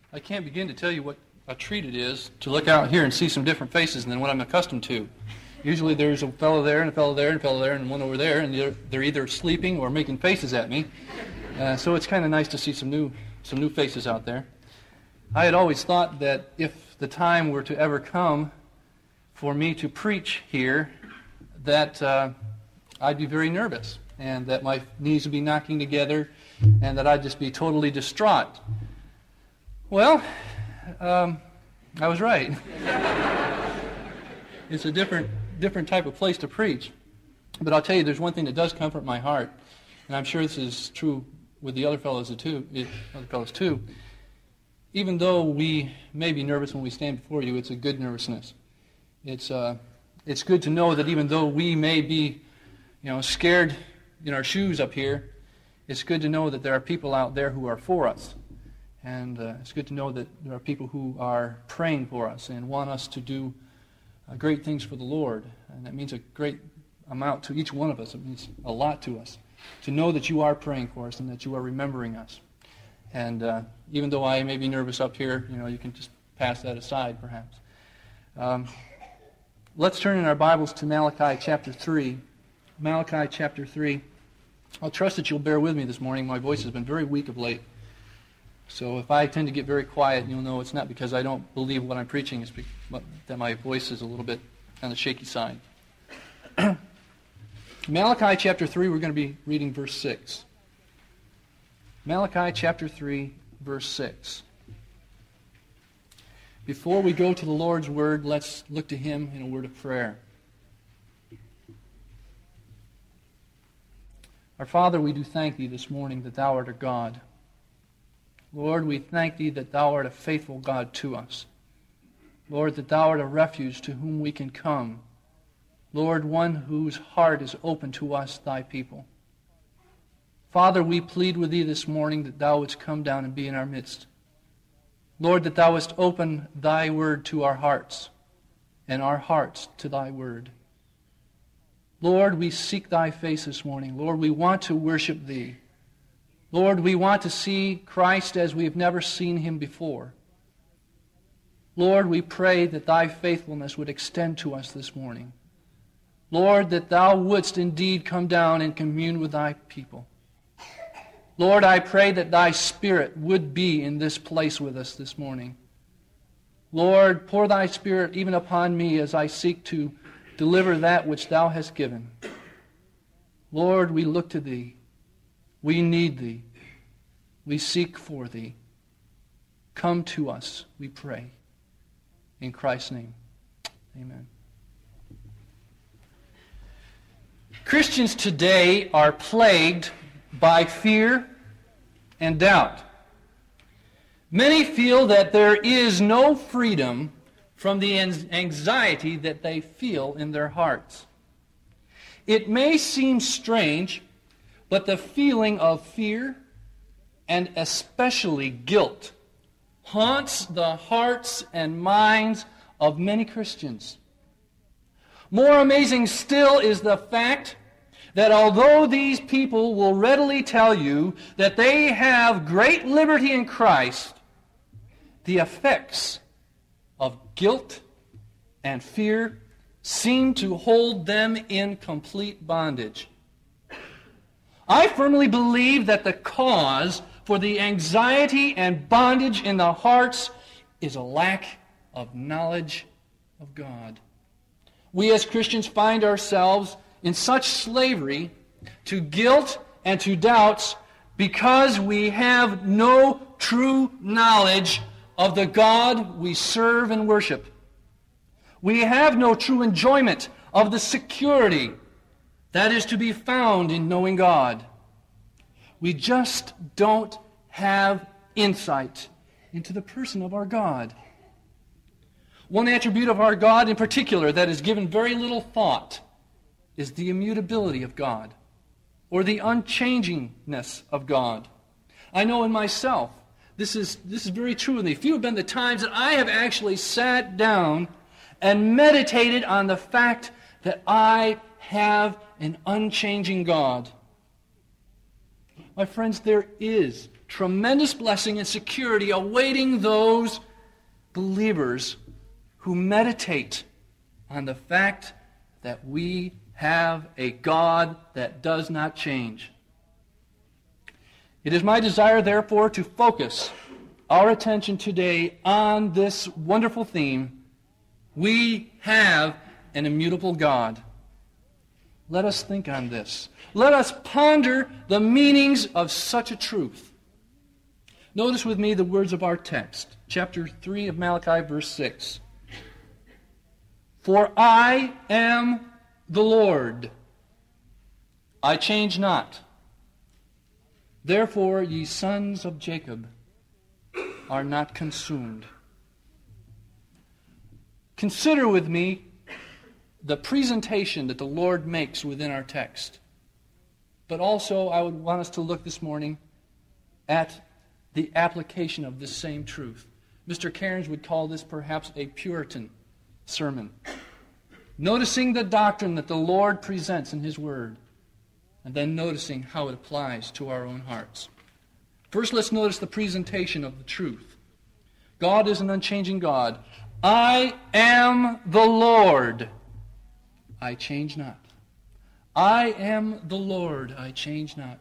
I can't begin to tell you what a treat it is to look out here and see some different faces than what I'm accustomed to. Usually there's a fellow there and a fellow there and a fellow there and one over there, and they're either sleeping or making faces at me. So it's kind of nice to see some new faces out there. I had always thought that if the time were to ever come for me to preach here, that I'd be very nervous, and that my knees would be knocking together, and that I'd just be totally distraught. Well, I was right. It's a different type of place to preach. But I'll tell you, there's one thing that does comfort my heart, and I'm sure this is true with the other fellows too. Even though we may be nervous when we stand before you, it's a good nervousness. It's good to know that even though we may be, scared in our shoes up here, it's good to know that there are people out there who are for us. And it's good to know that there are people who are praying for us and want us to do great things for the Lord. And that means a great amount to each one of us. It means a lot to us to know that you are praying for us and that you are remembering us. And even though I may be nervous up here, you can just pass that aside perhaps. Let's turn in our Bibles to Malachi chapter 3. Malachi chapter 3. I'll trust that you'll bear with me this morning. My voice has been very weak of late. So if I tend to get very quiet, you'll know it's not because I don't believe what I'm preaching, it's that my voice is a little bit on the shaky side. Malachi chapter 3, we're going to be reading verse 6. Malachi chapter 3, verse 6. Before we go to the Lord's word, let's look to Him in a word of prayer. Our Father, we do thank Thee this morning that Thou art a God. Lord, we thank Thee that Thou art a faithful God to us. Lord, that Thou art a refuge to whom we can come. Lord, one whose heart is open to us, Thy people. Father, we plead with Thee this morning that Thou wouldst come down and be in our midst. Lord, that Thou wouldst open Thy word to our hearts, and our hearts to Thy word. Lord, we seek Thy face this morning. Lord, we want to worship Thee. Lord, we want to see Christ as we have never seen Him before. Lord, we pray that Thy faithfulness would extend to us this morning. Lord, that Thou wouldst indeed come down and commune with Thy people. Lord, I pray that Thy Spirit would be in this place with us this morning. Lord, pour Thy Spirit even upon me as I seek to deliver that which Thou hast given. Lord, we look to Thee. We need Thee. We seek for Thee. Come to us, we pray. In Christ's name, amen. Christians today are plagued by fear and doubt. Many feel that there is no freedom from the anxiety that they feel in their hearts. It may seem strange, but the feeling of fear, and especially guilt, haunts the hearts and minds of many Christians. More amazing still is the fact that although these people will readily tell you that they have great liberty in Christ, the effects of guilt and fear seem to hold them in complete bondage. I firmly believe that the cause for the anxiety and bondage in the hearts is a lack of knowledge of God. We as Christians find ourselves in such slavery to guilt and to doubts because we have no true knowledge of the God we serve and worship. We have no true enjoyment of the security that is to be found in knowing God. We just don't have insight into the person of our God. One attribute of our God in particular that is given very little thought is the immutability of God, or the unchangingness of God. I know in myself, this is very true of me. Few have been the times that I have actually sat down and meditated on the fact that I have an unchanging God. My friends, there is tremendous blessing and security awaiting those believers who meditate on the fact that we have a God that does not change. It is my desire, therefore, to focus our attention today on this wonderful theme. We have an immutable God. Let us think on this. Let us ponder the meanings of such a truth. Notice with me the words of our text, chapter 3 of Malachi, verse 6. For I am the Lord, I change not. Therefore, ye sons of Jacob are not consumed. Consider with me the presentation that the Lord makes within our text. But also, I would want us to look this morning at the application of this same truth. Mr. Cairns would call this perhaps a Puritan sermon. Noticing the doctrine that the Lord presents in His Word, and then noticing how it applies to our own hearts. First, let's notice the presentation of the truth. God is an unchanging God. I am the Lord, I change not. I am the Lord, I change not.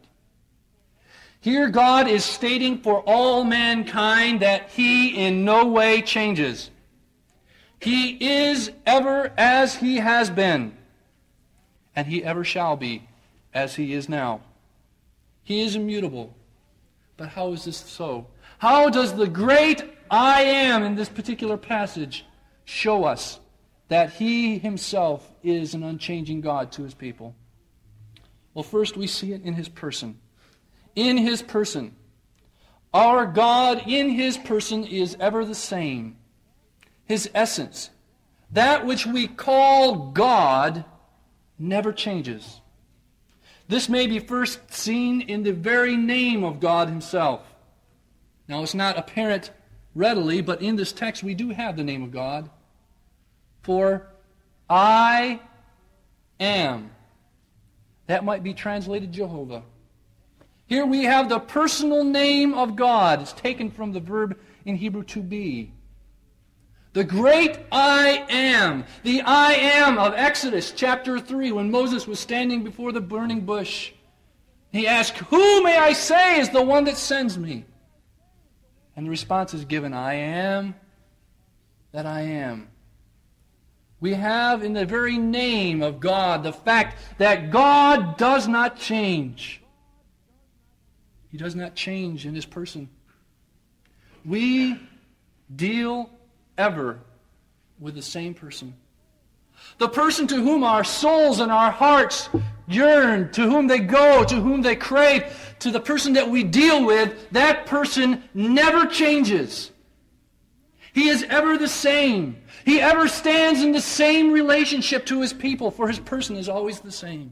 Here God is stating for all mankind that He in no way changes. He is ever as He has been, and He ever shall be as He is now. He is immutable. But how is this so? How does the great I Am in this particular passage show us that He Himself is an unchanging God to His people? Well, first we see it in His person. In His person. Our God in His person is ever the same. His essence, that which we call God, never changes. This may be first seen in the very name of God Himself. Now, it's not apparent readily, but in this text we do have the name of God. For I am. That might be translated Jehovah. Here we have the personal name of God. It's taken from the verb in Hebrew to be. The great I Am. The I Am of Exodus chapter 3, when Moses was standing before the burning bush. He asked, "Who may I say is the one that sends me?" And the response is given, I am that I am. We have in the very name of God the fact that God does not change. He does not change in His person. We deal ever with the same person. The person to whom our souls and our hearts yearn, to whom they go, to whom they crave, to the person that we deal with, that person never changes. He is ever the same. He ever stands in the same relationship to His people, for His person is always the same.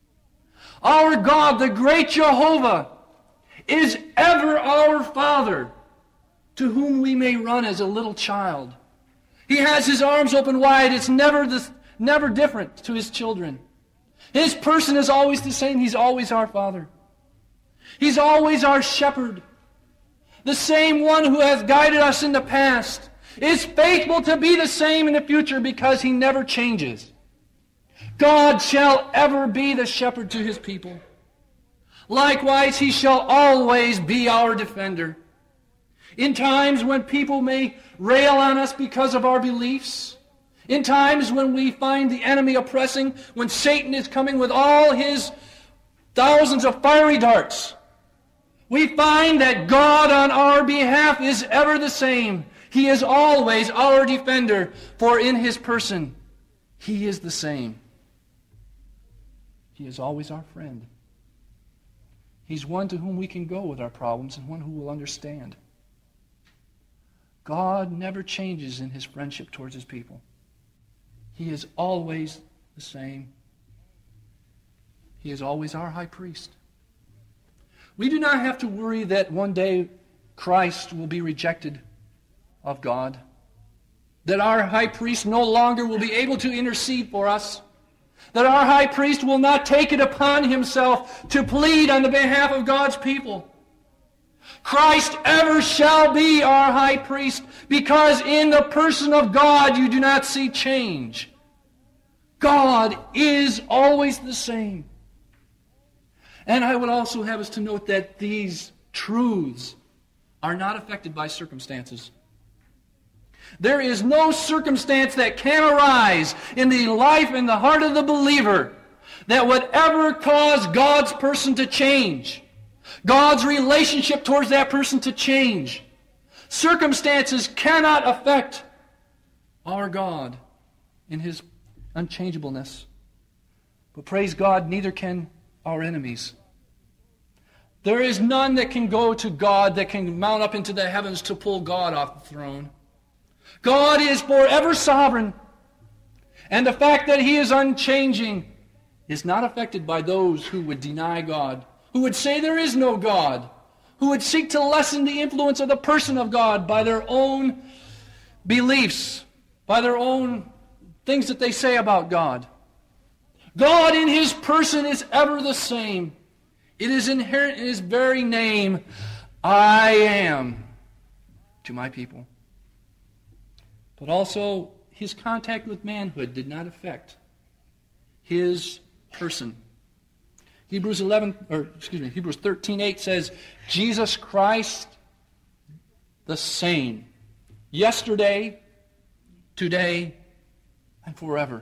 Our God, the great Jehovah, is ever our Father, to whom we may run as a little child. He has His arms open wide. It's never different to His children. His person is always the same. He's always our Father. He's always our shepherd. The same one who has guided us in the past is faithful to be the same in the future because He never changes. God shall ever be the shepherd to His people. Likewise, He shall always be our defender. In times when people may rail on us because of our beliefs, in times when we find the enemy oppressing, when Satan is coming with all his thousands of fiery darts, we find that God on our behalf is ever the same. He is always our defender, for in His person, He is the same. He is always our friend. He's one to whom we can go with our problems and one who will understand. God never changes in His friendship towards His people. He is always the same. He is always our high priest. We do not have to worry that one day Christ will be rejected of God, that our high priest no longer will be able to intercede for us, that our high priest will not take it upon himself to plead on the behalf of God's people. Christ ever shall be our high priest, because in the person of God you do not see change. God is always the same. And I would also have us to note that these truths are not affected by circumstances. There is no circumstance that can arise in the life and the heart of the believer that would ever cause God's person to change, God's relationship towards that person to change. Circumstances cannot affect our God in His unchangeableness. But praise God, neither can our enemies. There is none that can go to God that can mount up into the heavens to pull God off the throne. God is forever sovereign. And the fact that He is unchanging is not affected by those who would deny God, who would say there is no God, who would seek to lessen the influence of the person of God by their own beliefs, by their own things that they say about God. God in His person is ever the same. It is inherent in His very name, I am, to my people. But also, His contact with manhood did not affect His person. Hebrews 13:8 says, Jesus Christ, the same, yesterday, today, and forever.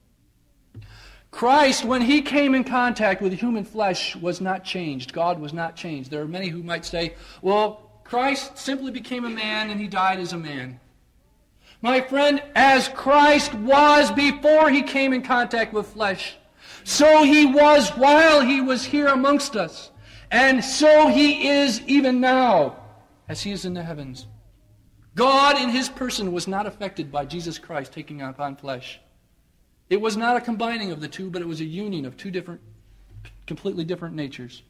Christ, when He came in contact with human flesh, was not changed. God was not changed. There are many who might say, well, Christ simply became a man and He died as a man. My friend, as Christ was before He came in contact with flesh, so He was while He was here amongst us. And so He is even now, as He is in the heavens. God in His person was not affected by Jesus Christ taking upon flesh. It was not a combining of the two, but it was a union of two different, completely different natures.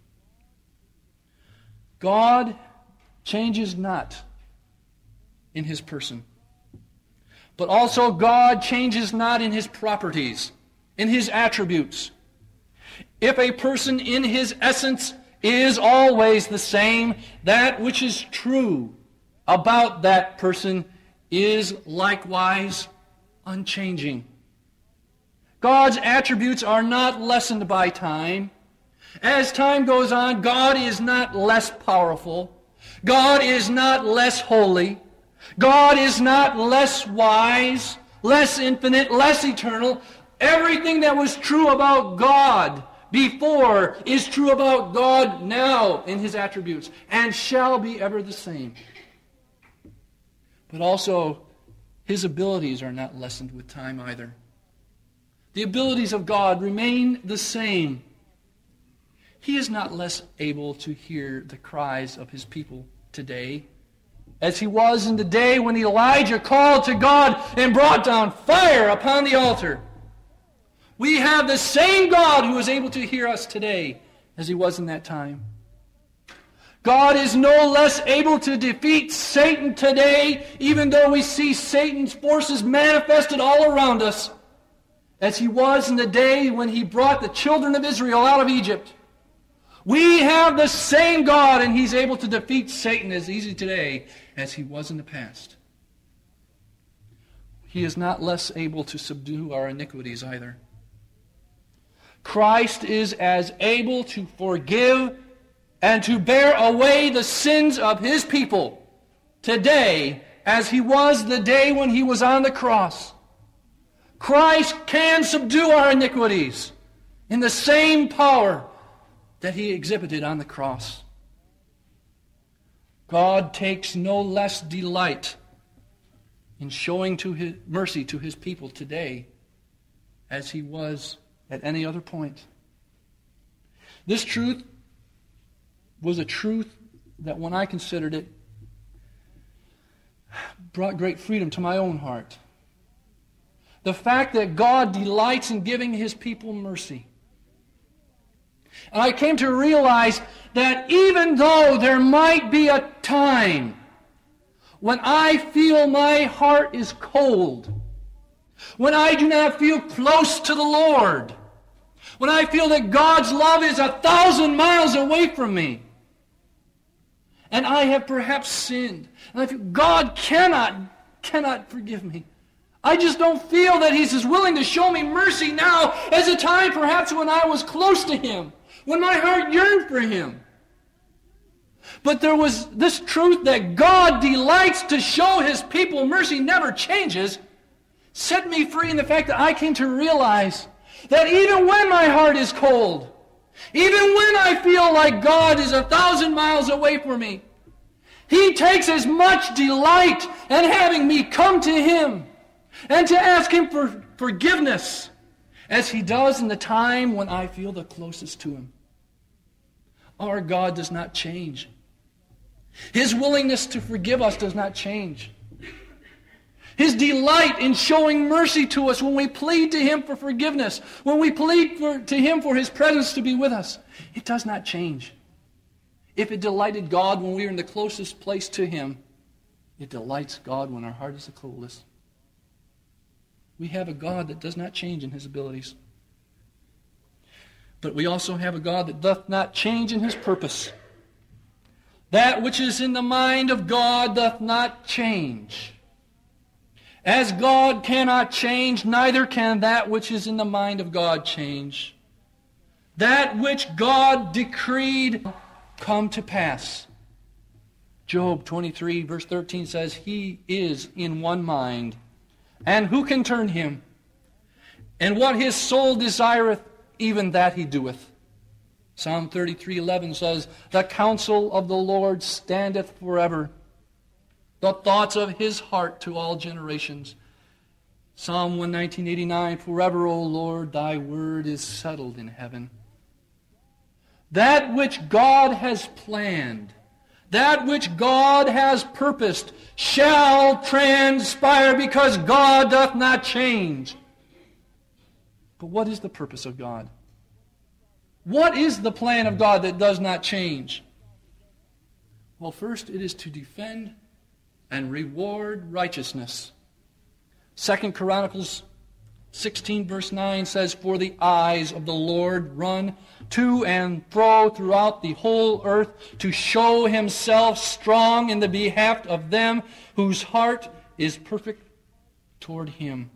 God changes not in His person. But also God changes not in His properties, in His attributes. If a person in his essence is always the same, that which is true about that person is likewise unchanging. God's attributes are not lessened by time. As time goes on, God is not less powerful. God is not less holy. God is not less wise, less infinite, less eternal. Everything that was true about God before is true about God now in His attributes, and shall be ever the same. But also, His abilities are not lessened with time either. The abilities of God remain the same. He is not less able to hear the cries of His people today as He was in the day when Elijah called to God and brought down fire upon the altar. We have the same God who is able to hear us today as He was in that time. God is no less able to defeat Satan today, even though we see Satan's forces manifested all around us, as He was in the day when He brought the children of Israel out of Egypt. We have the same God, and He's able to defeat Satan as easy today as He was in the past. He is not less able to subdue our iniquities either. Christ is as able to forgive and to bear away the sins of His people today as He was the day when He was on the cross. Christ can subdue our iniquities in the same power that He exhibited on the cross. God takes no less delight in showing His mercy to His people today as He was at any other point. This truth was a truth that when I considered it brought great freedom to my own heart. The fact that God delights in giving His people mercy. And I came to realize that even though there might be a time when I feel my heart is cold, when I do not feel close to the Lord, when I feel that God's love is 1,000 miles away from me, and I have perhaps sinned, and I feel God cannot forgive me. I just don't feel that He's as willing to show me mercy now as a time perhaps when I was close to Him, when my heart yearned for Him. But there was this truth that God delights to show His people mercy, never changes, set me free in the fact that I came to realize that even when my heart is cold, even when I feel like God is 1,000 miles away from me, He takes as much delight in having me come to Him and to ask Him for forgiveness as He does in the time when I feel the closest to Him. Our God does not change. His willingness to forgive us does not change. His delight in showing mercy to us when we plead to Him for forgiveness, when we plead to Him for His presence to be with us, it does not change. If it delighted God when we are in the closest place to Him, it delights God when our heart is the coldest. We have a God that does not change in His abilities. But we also have a God that doth not change in His purpose. That which is in the mind of God doth not change. As God cannot change, neither can that which is in the mind of God change. That which God decreed come to pass. Job 23 verse 13 says, He is in one mind, and who can turn Him? And what His soul desireth, even that He doeth. Psalm 33:11 says, The counsel of the Lord standeth forever, the thoughts of His heart to all generations. Psalm 119:89, Forever, O Lord, Thy word is settled in heaven. That which God has planned, that which God has purposed, shall transpire, because God doth not change. But what is the purpose of God? What is the plan of God that does not change? Well, first, it is to defend and reward righteousness. 2 Chronicles 16 verse 9 says, For the eyes of the Lord run to and fro throughout the whole earth, to show Himself strong in the behalf of them whose heart is perfect toward Him.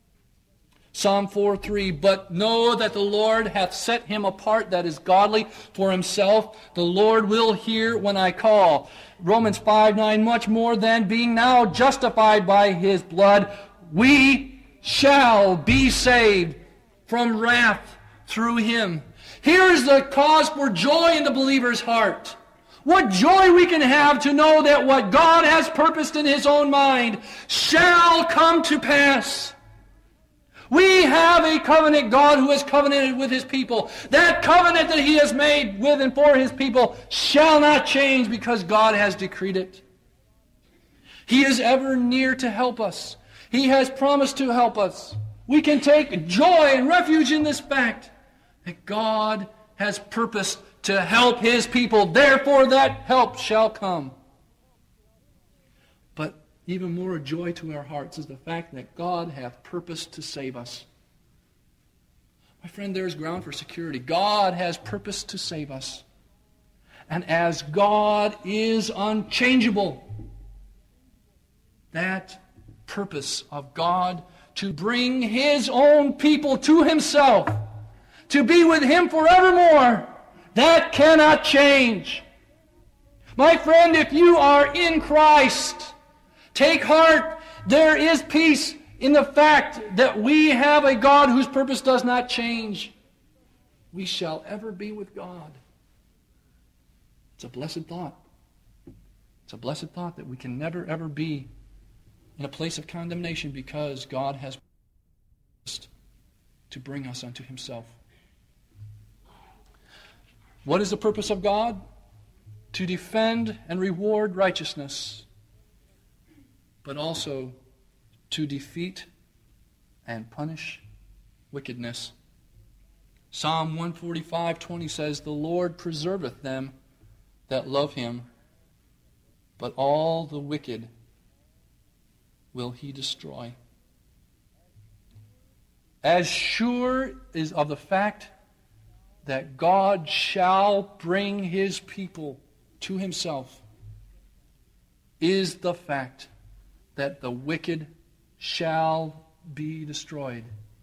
Psalm 4:3, But know that the Lord hath set him apart that is godly for Himself. The Lord will hear when I call. Romans 5:9, Much more than being now justified by His blood, we shall be saved from wrath through Him. Here is the cause for joy in the believer's heart. What joy we can have to know that what God has purposed in His own mind shall come to pass. We have a covenant God who has covenanted with His people. That covenant that He has made with and for His people shall not change because God has decreed it. He is ever near to help us. He has promised to help us. We can take joy and refuge in this fact that God has purposed to help His people. Therefore that help shall come. But even more joy to our hearts is the fact that God hath purposed to save us. My friend, there is ground for security. God has purposed to save us. And as God is unchangeable, that purpose of God to bring His own people to Himself, to be with Him forevermore, that cannot change. My friend, if you are in Christ, take heart. There is peace in the fact that we have a God whose purpose does not change. We shall ever be with God. It's a blessed thought. It's a blessed thought that we can never ever be in a place of condemnation because God has purposed to bring us unto Himself. What is the purpose of God? To defend and reward righteousness, but also to defeat and punish wickedness. Psalm 145:20 says, The Lord preserveth them that love Him, but all the wicked will He destroy. As sure is of the fact that God shall bring His people to Himself, is the fact that the wicked shall be destroyed.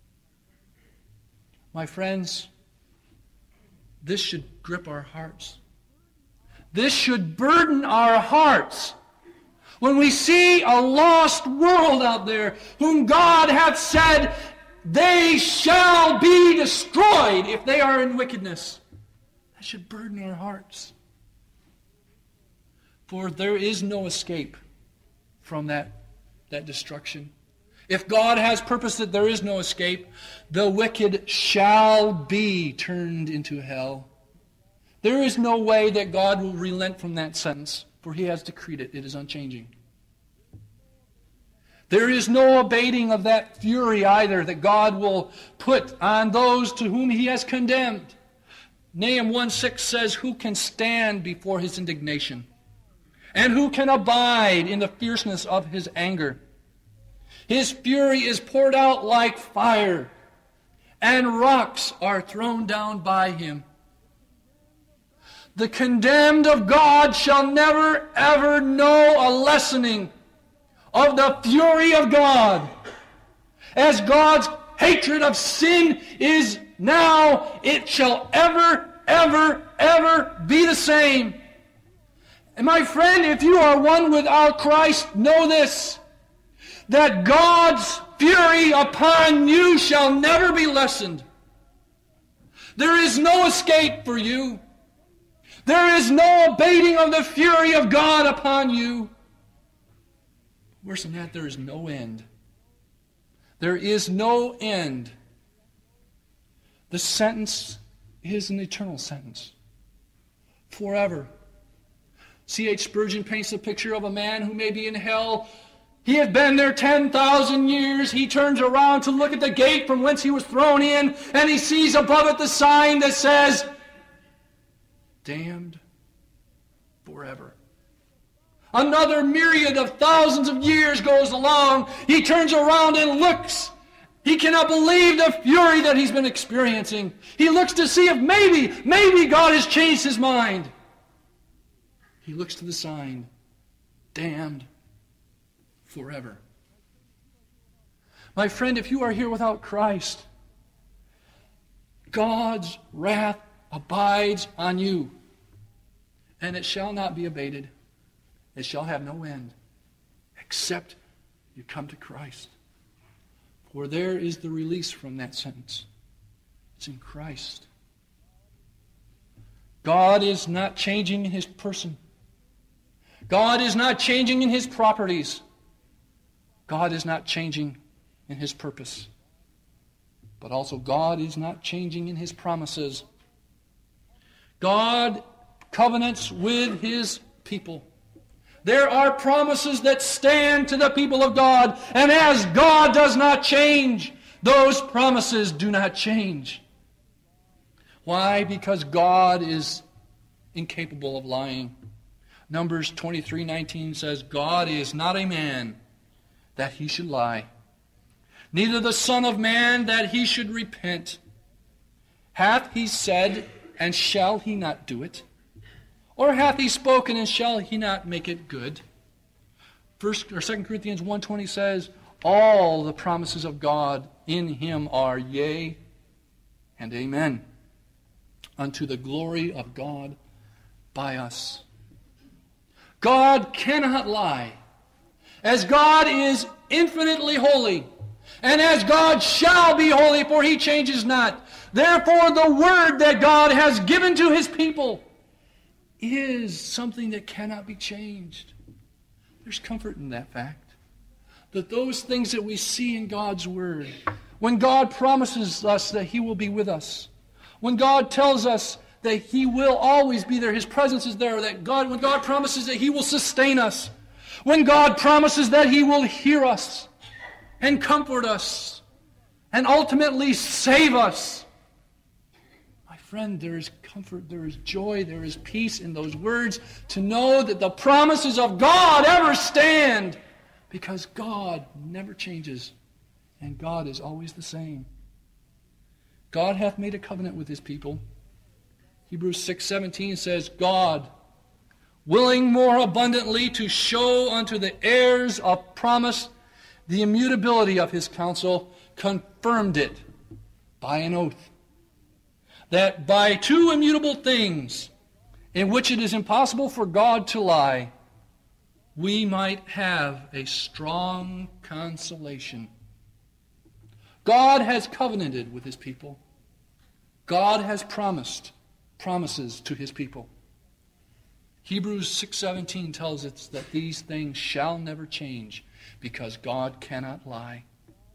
My friends, this should grip our hearts. This should burden our hearts. When we see a lost world out there, whom God hath said, they shall be destroyed if they are in wickedness. That should burden our hearts. For there is no escape from that destruction. If God has purposed that there is no escape, the wicked shall be turned into hell. There is no way that God will relent from that sentence, for He has decreed it. It is unchanging. There is no abating of that fury either that God will put on those to whom He has condemned. Nahum 1:6 says, "Who can stand before His indignation? And who can abide in the fierceness of His anger? His fury is poured out like fire, and rocks are thrown down by Him." The condemned of God shall never, ever know a lessening of the fury of God. As God's hatred of sin is now, it shall ever, ever, ever be the same. And my friend, if you are one without Christ, know this, that God's fury upon you shall never be lessened. There is no escape for you. There is no abating of the fury of God upon you. Worse than that, there is no end. There is no end. The sentence is an eternal sentence. Forever. C.H. Spurgeon paints a picture of a man who may be in hell. He had been there 10,000 years. He turns around to look at the gate from whence he was thrown in, and he sees above it the sign that says, "Damned forever." Another myriad of thousands of years goes along. He turns around and looks. He cannot believe the fury that he's been experiencing. He looks to see if maybe God has changed his mind. He looks to the sign, "Damned forever." My friend, if you are here without Christ, God's wrath abides on you, and it shall not be abated. It shall have no end, except you come to Christ. For there is the release from that sentence. It's in Christ. God is not changing in His person. God is not changing in His properties. God is not changing in His purpose. But also God is not changing in His promises. God covenants with His people. There are promises that stand to the people of God, and as God does not change, those promises do not change. Why? Because God is incapable of lying. Numbers 23:19 says, "God is not a man that He should lie, neither the Son of Man that He should repent. Hath He said, and shall He not do it? Or hath He spoken, and shall He not make it good?" 2 Corinthians 1:20 says, "All the promises of God in Him are yea and amen, unto the glory of God by us." God cannot lie. As God is infinitely holy, and as God shall be holy, for He changes not. Therefore, the word that God has given to His people is something that cannot be changed. There's comfort in that fact. That those things that we see in God's word, when God promises us that He will be with us, when God tells us that He will always be there, His presence is there, when God promises that He will sustain us, when God promises that He will hear us and comfort us and ultimately save us. My friend, there is comfort, there is joy, there is peace in those words to know that the promises of God ever stand, because God never changes and God is always the same. God hath made a covenant with His people. Hebrews 6:17 says, "God willing more abundantly to show unto the heirs of promise the immutability of his counsel, confirmed it by an oath, that by two immutable things, in which it is impossible for God to lie, we might have a strong consolation. God has covenanted with his people. God has promised promises to his people. Hebrews 6:17 tells us that these things shall never change because God cannot lie.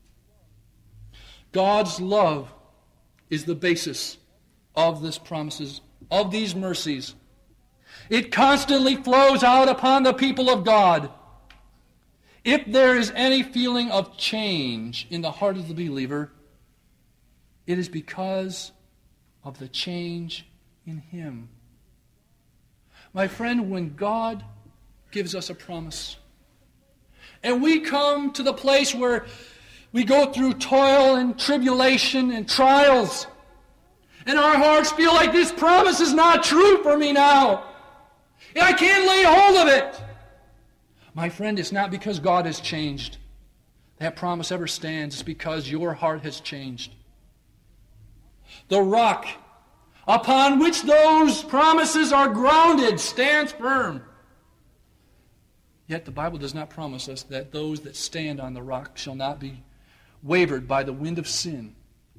God's love is the basis of these promises, of these mercies. It constantly flows out upon the people of God. If there is any feeling of change in the heart of the believer, it is because of the change in him. My friend, when God gives us a promise, and we come to the place where we go through toil and tribulation and trials, and our hearts feel like this promise is not true for me now, and I can't lay hold of it. My friend, it's not because God has changed. That promise ever stands. It's because your heart has changed. The rock upon which those promises are grounded stands firm. Yet the Bible does not promise us that those that stand on the rock shall not be wavered by the wind of sin.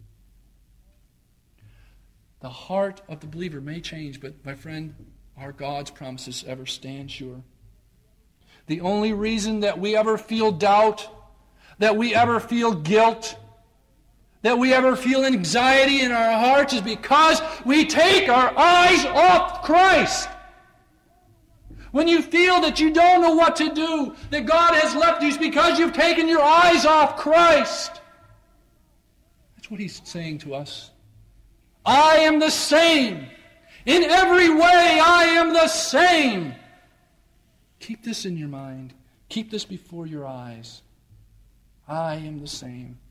The heart of the believer may change, but my friend, our God's promises ever stand sure. The only reason that we ever feel doubt, that we ever feel guilt, that we ever feel anxiety in our hearts is because we take our eyes off Christ. When you feel that you don't know what to do, that God has left you, it's because you've taken your eyes off Christ. That's what he's saying to us. I am the same. In every way, I am the same. Keep this in your mind. Keep this before your eyes. I am the same.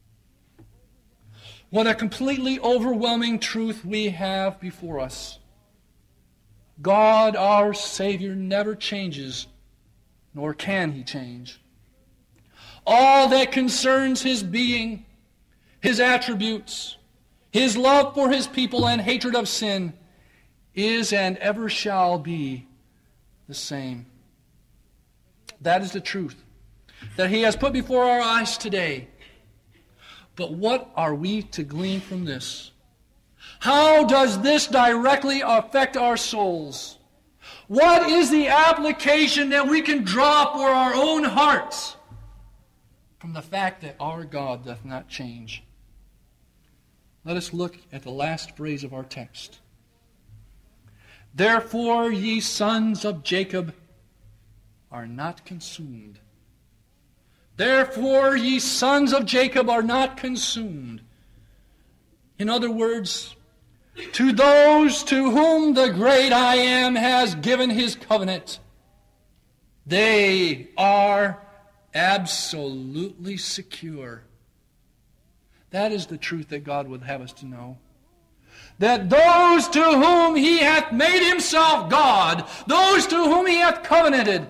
What a completely overwhelming truth we have before us. God, our Savior, never changes, nor can he change. All that concerns his being, his attributes, his love for his people and hatred of sin is and ever shall be the same. That is the truth that he has put before our eyes today. But what are we to glean from this? How does this directly affect our souls? What is the application that we can draw for our own hearts from the fact that our God doth not change? Let us look at the last phrase of our text. Therefore, ye sons of Jacob are not consumed. Therefore, ye sons of Jacob are not consumed. In other words, to those to whom the great I Am has given his covenant, they are absolutely secure. That is the truth that God would have us to know. That those to whom he hath made himself God, those to whom he hath covenanted,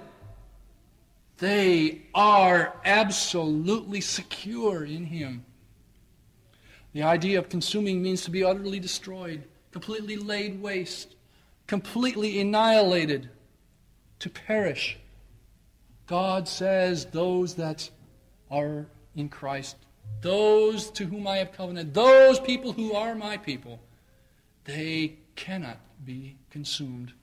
they are absolutely secure in him. The idea of consuming means to be utterly destroyed, completely laid waste, completely annihilated, to perish. God says those that are in Christ, those to whom I have covenanted, those people who are my people, they cannot be consumed.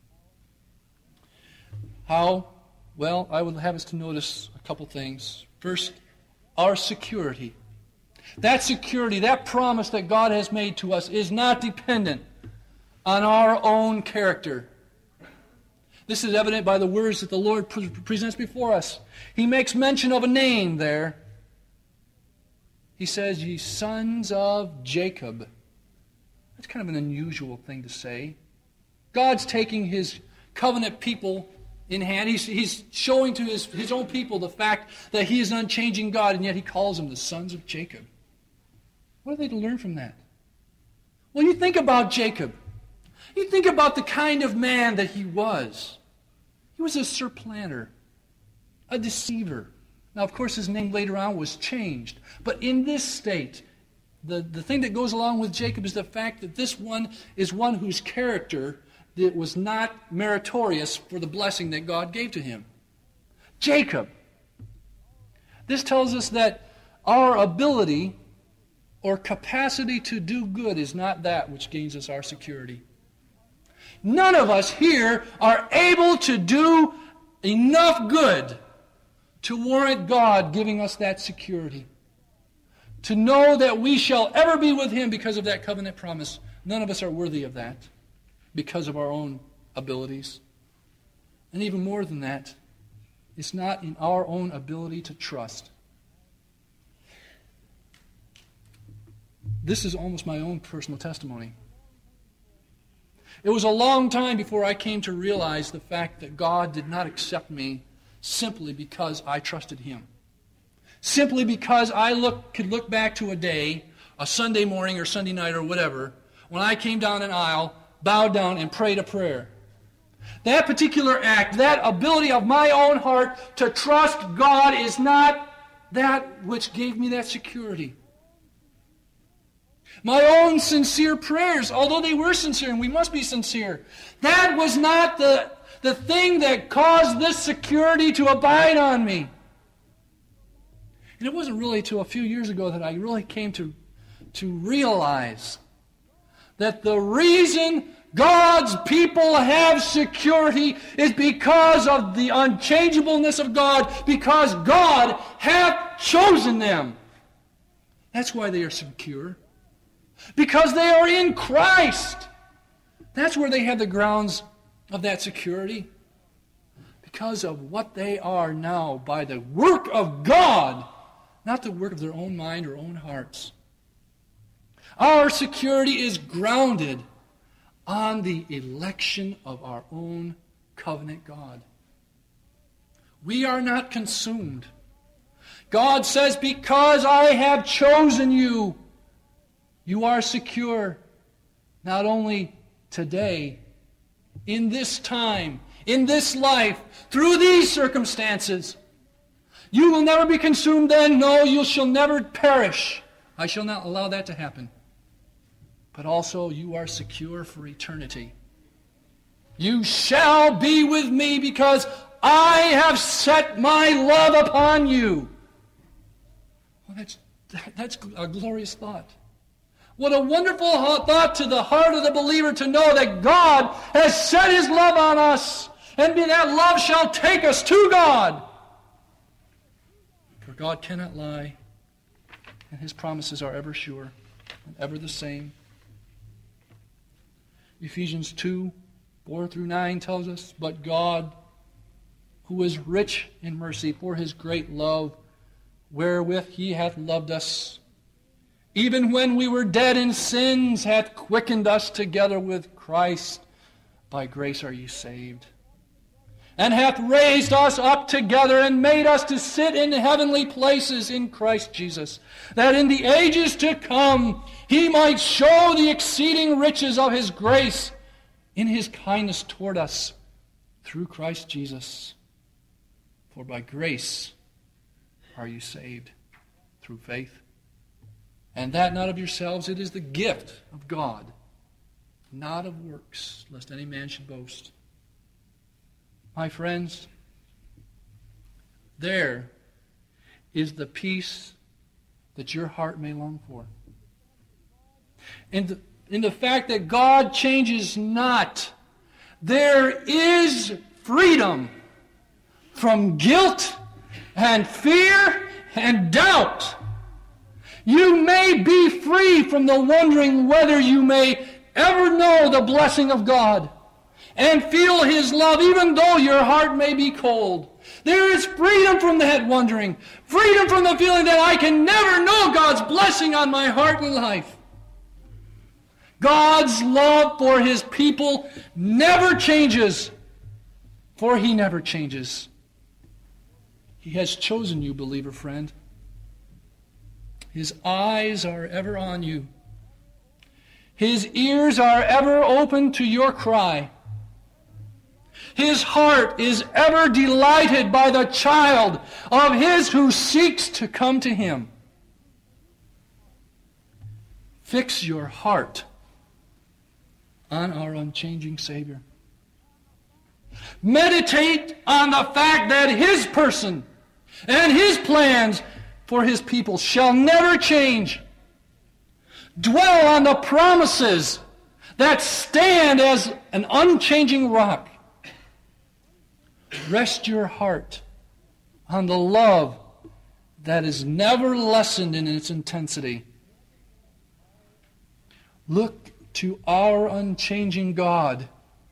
How? Well, I would have us to notice a couple things. First, our security. That security, that promise that God has made to us is not dependent on our own character. This is evident by the words that the Lord presents before us. He makes mention of a name there. He says, ye sons of Jacob. That's kind of an unusual thing to say. God's taking his covenant people in hand. He's showing to his own people the fact that he is an unchanging God, and yet he calls them the sons of Jacob. What are they to learn from that? Well, you think about Jacob. You think about the kind of man that he was. He was a supplanter, a deceiver. Now, of course, his name later on was changed. But in this state, the thing that goes along with Jacob is the fact that this one is one whose character that was not meritorious for the blessing that God gave to him. Jacob. This tells us that our ability or capacity to do good is not that which gains us our security. None of us here are able to do enough good to warrant God giving us that security. To know that we shall ever be with Him because of that covenant promise. None of us are worthy of that because of our own abilities. And even more than that, it's not in our own ability to trust. This is almost my own personal testimony. It was a long time before I came to realize the fact that God did not accept me simply because I trusted Him. Simply because I could look back to a day, a Sunday morning or Sunday night or whatever, when I came down an aisle, bowed down, and prayed a prayer. That particular act, that ability of my own heart to trust God is not that which gave me that security. My own sincere prayers, although they were sincere, and we must be sincere, that was not the thing that caused this security to abide on me. And it wasn't really till a few years ago that I really came to realize that the reason God's people have security is because of the unchangeableness of God, because God hath chosen them. That's why they are secure. Because they are in Christ. That's where they have the grounds of that security. Because of what they are now by the work of God, not the work of their own mind or own hearts. Our security is grounded on the election of our own covenant God. We are not consumed. God says, because I have chosen you, you are secure, not only today, in this time, in this life, through these circumstances. You will never be consumed then. No, you shall never perish. I shall not allow that to happen. But also you are secure for eternity. You shall be with me because I have set my love upon you. Well, that's a glorious thought. What a wonderful thought to the heart of the believer to know that God has set His love on us, and that love shall take us to God. For God cannot lie, and His promises are ever sure and ever the same. Ephesians 2:4-9 tells us, but God, who is rich in mercy, for His great love, wherewith He hath loved us, even when we were dead in sins, hath quickened us together with Christ. By grace are ye saved. And hath raised us up together and made us to sit in heavenly places in Christ Jesus, that in the ages to come He might show the exceeding riches of His grace in His kindness toward us through Christ Jesus. For by grace are you saved through faith. And that not of yourselves, it is the gift of God, not of works, lest any man should boast. My friends, there is the peace that your heart may long for. In the fact that God changes not, there is freedom from guilt and fear and doubt. You may be free from the wondering whether you may ever know the blessing of God and feel His love even though your heart may be cold. There is freedom from that wondering. Freedom from the feeling that I can never know God's blessing on my heart and life. God's love for His people never changes, for He never changes. He has chosen you, believer friend. His eyes are ever on you. His ears are ever open to your cry. His heart is ever delighted by the child of His who seeks to come to Him. Fix your heart on our unchanging Savior. Meditate on the fact that His person and His plans for His people shall never change. Dwell on the promises that stand as an unchanging rock. Rest your heart on the love that is never lessened in its intensity. Look to our unchanging God.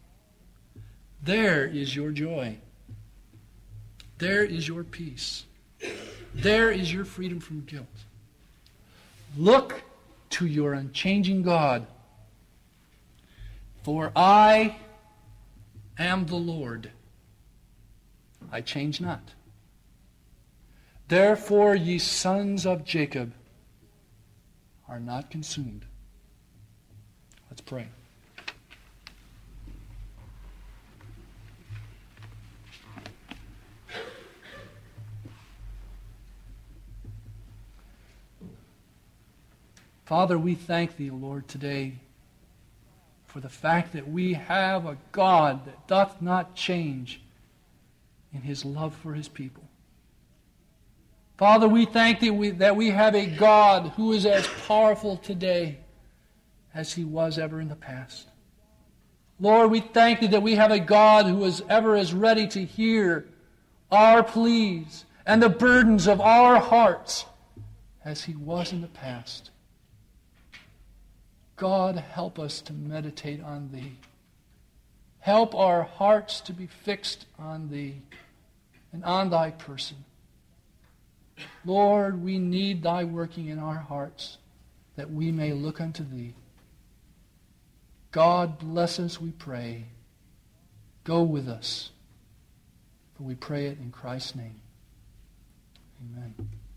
There is your joy. There is your peace. There is your freedom from guilt. Look to your unchanging God. For I am the Lord. I change not. Therefore, ye sons of Jacob are not consumed. Let's pray. Father, we thank Thee, Lord, today for the fact that we have a God that doth not change in His love for His people. Father, we thank Thee that we have a God who is as powerful today as He was ever in the past. Lord, we thank Thee that we have a God who is ever as ready to hear our pleas and the burdens of our hearts as He was in the past. God, help us to meditate on Thee. Help our hearts to be fixed on Thee and on Thy person. Lord, we need Thy working in our hearts that we may look unto Thee. God, bless us, we pray. Go with us, for we pray it in Christ's name. Amen.